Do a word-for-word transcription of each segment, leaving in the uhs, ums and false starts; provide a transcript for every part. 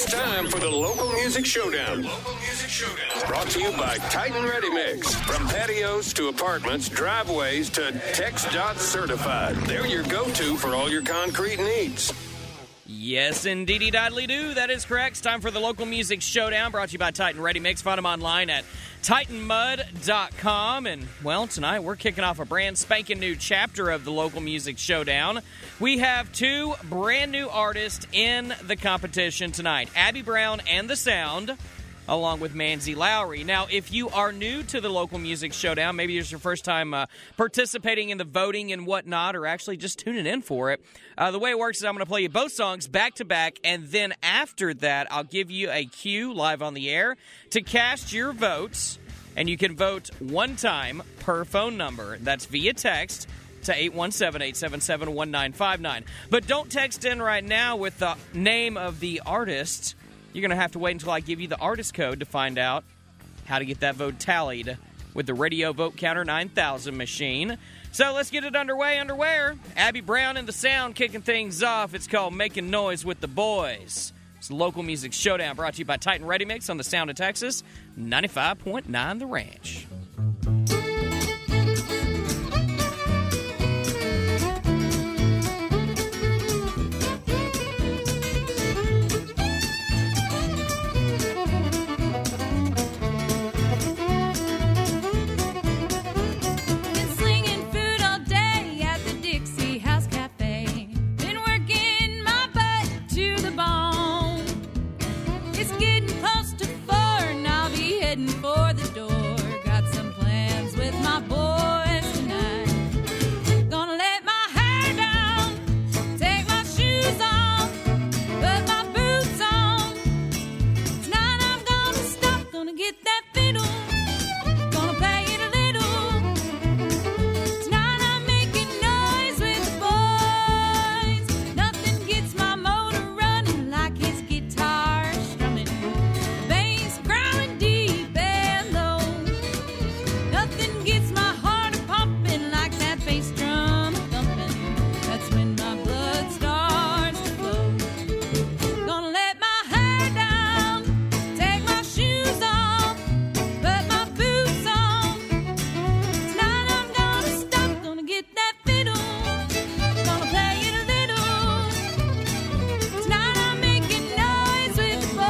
time for the Local Music Showdown. Local Music Showdown. Brought to you by Titan Ready Mix. From patios to apartments, driveways to TexDOT certified. They're your go-to for all your concrete needs. Yes, indeedy doddly do. That is correct. It's time for the Local Music Showdown, brought to you by Titan Ready Mix. Find them online at titan mud dot com. And, well, tonight we're kicking off a brand spanking new chapter of the Local Music Showdown. We have two brand new artists in the competition tonight, Abby Brown and The Sound, along with Manzi Lowry. Now, if you are new to the Local Music Showdown, maybe it's your first time uh, participating in the voting and whatnot, or actually just tuning in for it, uh, the way it works is I'm going to play you both songs back-to-back, and then after that, I'll give you a cue live on the air to cast your votes, and you can vote one time per phone number. That's via text to eight one seven, eight seven seven, one nine five nine. But don't text in right now with the name of the artist. You're going to have to wait until I give you the artist code to find out how to get that vote tallied with the Radio Vote Counter nine thousand machine. So let's get it underway. Underwear. Abby Brown and The Sound kicking things off. It's called Making Noise with the Boys. It's the Local Music Showdown brought to you by Titan Ready Mix on the Sound of Texas, ninety-five point nine The Ranch. For the door, got some plans with my boys tonight. Gonna let my hair down, take my shoes off, put my boots on. Tonight I'm gonna stop, gonna get that fiddle, gonna play it a little. Tonight I'm making noise with the boys. Nothing gets my motor running like his guitar strumming, the bass growling deep. Nothing gets my heart pumping like that bass drum thumping. That's when my blood starts to flow. Gonna let my hair down, take my shoes off, put my boots on. Tonight I'm gonna stop, gonna get that fiddle, gonna play it a little. Tonight I'm making noise with the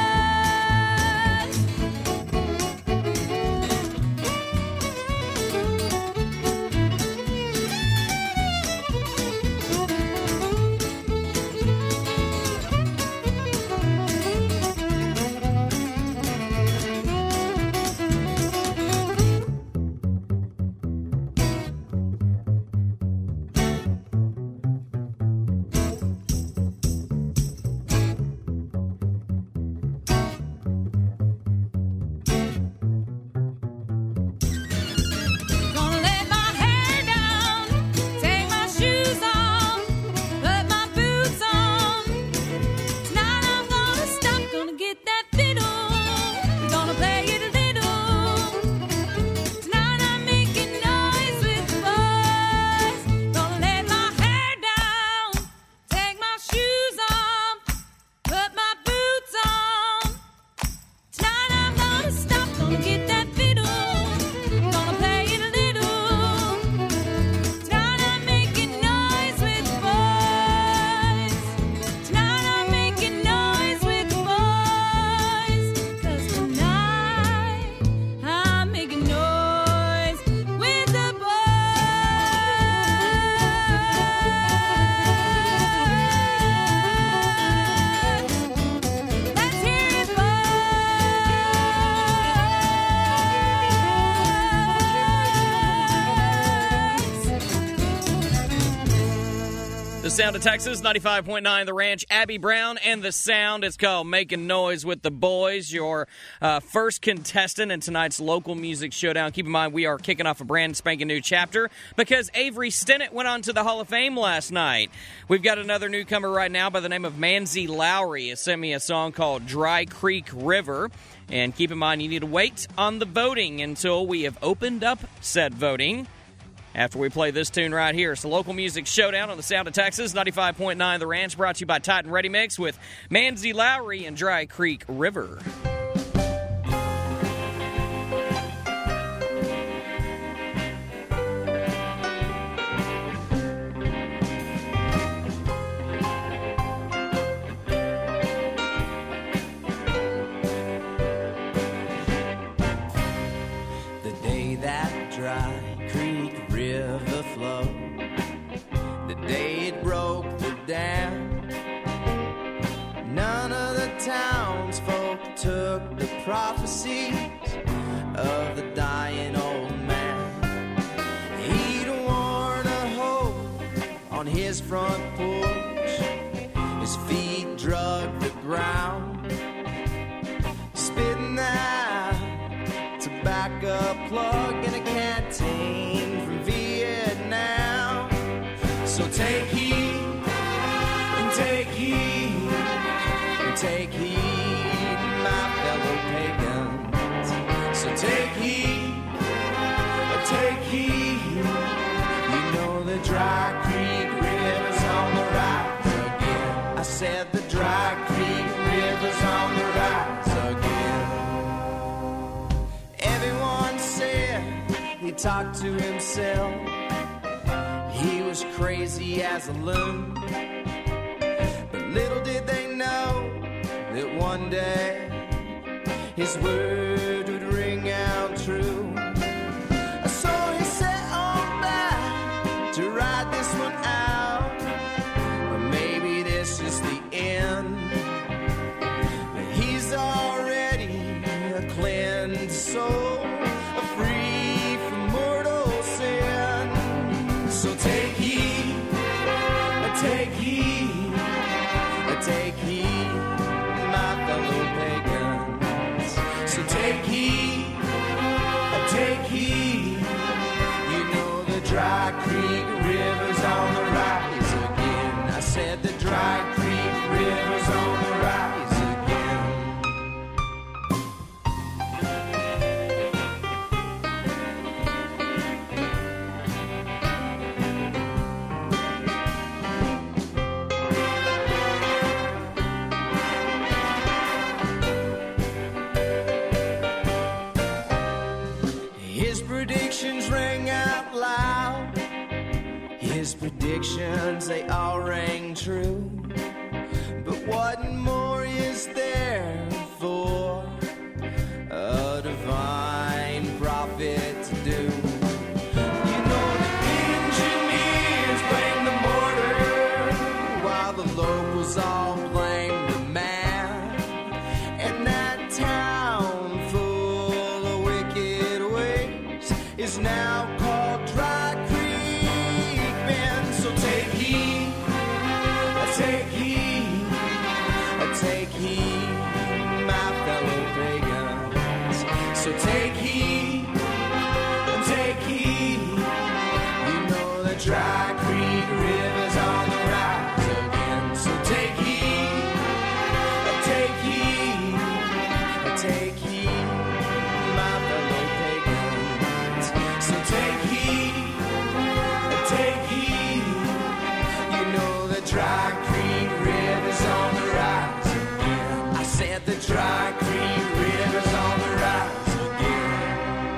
Gonna let my hair down, take my shoes off, put my boots on. Tonight I'm gonna stop, gonna get that fiddle, we're gonna play it a little. Tonight I'm making noise with the boys. Gonna let my hair down, take my shoes off, put my boots on. Tonight I'm gonna stop, gonna get that fiddle, gonna play it a little. Tonight I'm making noise with the boys. Tonight I'm making noise with the boys. 'Cause tonight I'm making noise with the boys. Let's hear it, The Sound of Texas, ninety-five point nine The Ranch. Abby Brown and The Sound. It's called Making Noise with the Boys. Your uh, first contestant in tonight's Local Music Showdown. Keep in mind, we are kicking off a brand spanking new chapter because Avery Stennett went on to the Hall of Fame last night. We've got another newcomer right now by the name of Manzi Lowry. He sent me a song called Dry Creek River. And keep in mind, you need to wait on the voting until we have opened up said voting. after we play this tune right here. It's the Local Music Showdown on the Sound of Texas, ninety-five point nine The Ranch, brought to you by Titan Ready Mix with Manzi Lowry and Dry Creek River. Took the prophecies of the dying old man. He'd worn a hole on his front porch, his feet drug the ground, spitting out tobacco plug in a canteen from Vietnam. So take heed and take heed and take heed, my fellow pagans. So take heed, take heed. You know the Dry Creek River's on the rise again. I said the Dry Creek River's on the rise again. Everyone said he talked to himself. He was crazy as a loon. But little did they know that one day his word would ring out true. So he set on back to ride this one out. Or maybe this is the end. But he's already a cleansed soul, free from mortal sin. So take heed, take heed, take heed, my fellow pagans. So take heed, take heed. You know the Dry Creek River's on the rise again. I said the Dry Creek River's on the rise again. His predictions rang out loud. His predictions, they all rang true. But what more is there for a divine prophet to do? You know the engineers blame the mortar, while the locals all blame the man. And that town full of wicked ways is now called Dry Creek Bend. So take heed, take heed, take heed, my fellow pagans. So take heed, take heed. You know the Dry Creek River's on the rise again. So take heed, take heed, take heed, my fellow pagans. So take heed, take heed. You know the Dry Creek River's on the rise again. I said the Dry Creek River's on the rise again.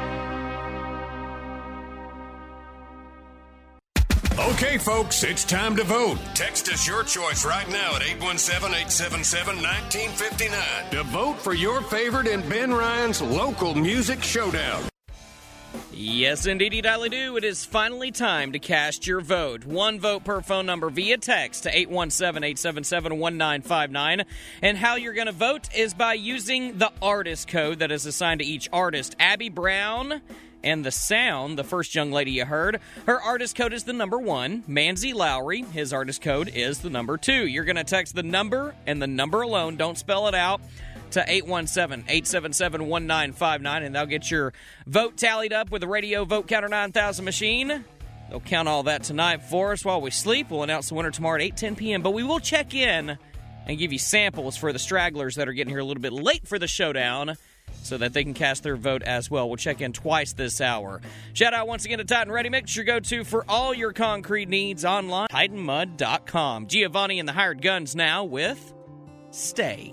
Okay, folks, it's time to vote. Text us your choice right now at eight one seven, eight seven seven, one nine five nine to vote for your favorite in Ben Ryan's Local Music Showdown. Yes, indeedy, Dolly do. It is finally time to cast your vote. One vote per phone number via text to eight one seven, eight seven seven, one nine five nine. And how you're going to vote is by using the artist code that is assigned to each artist. Abby Brown and The Sound, the first young lady you heard, her artist code is the number one. Manzi Lowry, his artist code is the number two. You're going to text the number and the number alone, don't spell it out, to eight one seven, eight seven seven, one nine five nine, and they'll get your vote tallied up with the Radio Vote Counter nine thousand machine. They'll count all that tonight for us while we sleep. We'll announce the winner tomorrow at eight ten p.m., but we will check in and give you samples for the stragglers that are getting here a little bit late for the showdown so that they can cast their vote as well. We'll check in twice this hour. Shout out once again to Titan Ready Mix, your go-to for all your concrete needs online, Titan Mud dot com. Giovanni and the Hired Guns now with Stay.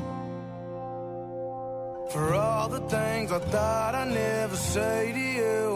For all the things I thought I'd never say to you,